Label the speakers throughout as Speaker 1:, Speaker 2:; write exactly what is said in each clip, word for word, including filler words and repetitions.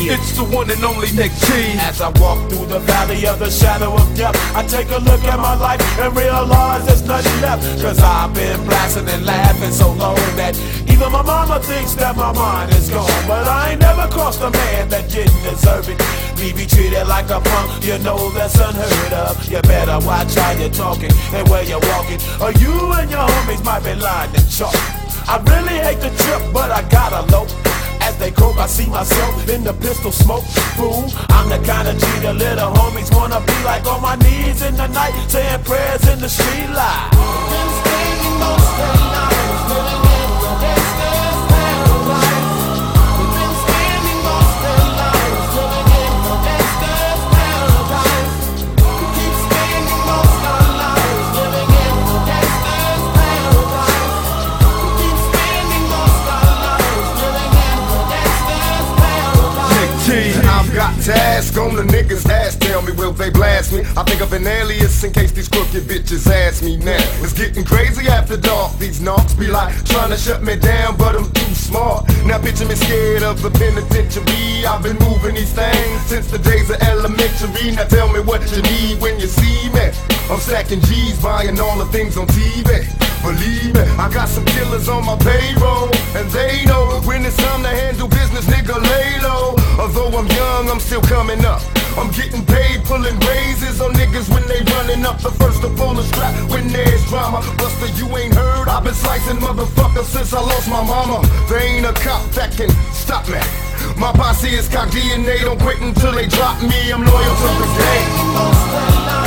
Speaker 1: Yeah.
Speaker 2: It's the one and only Nick T.
Speaker 3: As I walk through the valley of the shadow of death, I take a look at my life and realize there's nothing left. Cause I've been blasting and laughing so long that even my mama thinks that my mind is gone. But I ain't never crossed a man that didn't deserve it. Me be treated like a punk, you know that's unheard of. You better watch how you're talking and where you're walking, or you and your homies might be lying in chalk. I really hate the trip, but I gotta low. As they croak, I see myself in the pistol smoke. Fool, I'm the kind of G the little homies wanna be like, on my knees in the night, saying prayers in the street light. Been staying most of the night, living in the gangster's paradise. We've been standing most of the night, living in the gangster's paradise. We keep standing most of the night, living in the gangster's paradise. We keep standing most of the night, living in the gangster's paradise.
Speaker 4: I've got to ask on the niggas' ass, tell me will they blast me? I think of an alias in case these crooked bitches ask me now. It's getting crazy after dark, these knocks be like trying to shut me down, but I'm too smart. Now picture me scared of the penitentiary. I've been moving these things since the days of elementary. Now tell me what you need when you see me. I'm stacking G's, buying all the things on T V. Believe me, I got some killers on my payroll, and they know when it's time to handle business, nigga, lay low. Although I'm young, I'm still coming up. I'm getting paid, pulling raises on niggas when they running up. The first to pull the strap when there's drama. Buster, you ain't heard, I've been slicing motherfuckers since I lost my mama. There ain't a cop that can stop me. My posse is cock D N A, don't quit until they drop me. I'm loyal to the game.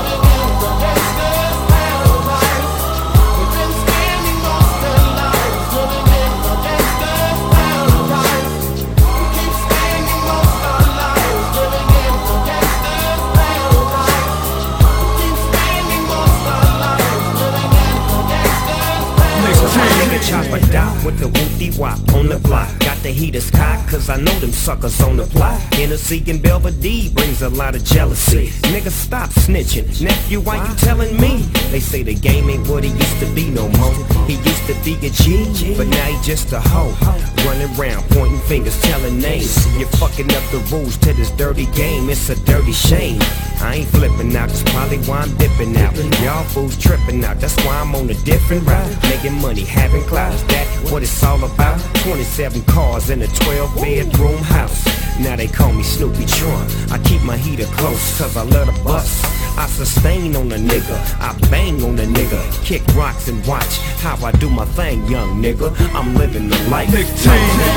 Speaker 1: Chopper down with the whoopty wop on the block. Got the heaters cocked, cause I know them suckers on the block. Hennessy and Belvedere brings a lot of jealousy. Nigga, stop snitching. Nephew, why you telling me? They say the game ain't what it used to be no more. He used to be a G, but now he just a hoe. Running around, pointing fingers, telling names. You're fucking up the rules to this dirty game. It's a dirty shame. I ain't flipping out, that's probably why I'm dipping out. Y'all fools tripping out, that's why I'm on a different route. Making money, having clouds, that what it's all about. Twenty-seven cars in a twelve bedroom house. Now they call me Snoopy Trump. I keep my heater close, cause I love to bust. I sustain on a nigga, I bang on a nigga. Kick rocks and watch how I do my thing, young nigga. I'm living the life.
Speaker 2: Nick T.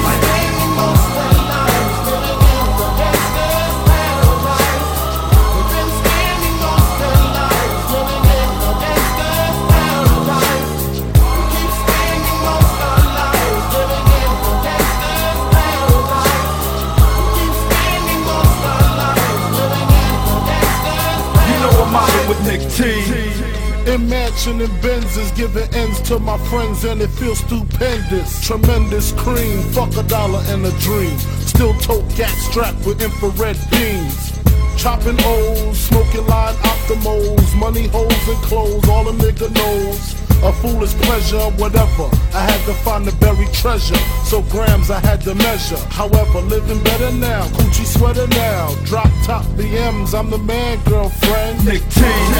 Speaker 2: With Nick T.
Speaker 5: In mansion and Benzes, giving ends to my friends and it feels stupendous. Tremendous cream, fuck a dollar and a dream. Still tote gat strapped with infrared beams. Chopping O's, smoking line optimals. Money, holes and clothes, all a nigga knows. A foolish pleasure, whatever. I had to find the buried treasure, so grams I had to measure. However, living better now, Gucci sweater now. Drop top B Ms, I'm the man, girlfriend.
Speaker 2: Nick T.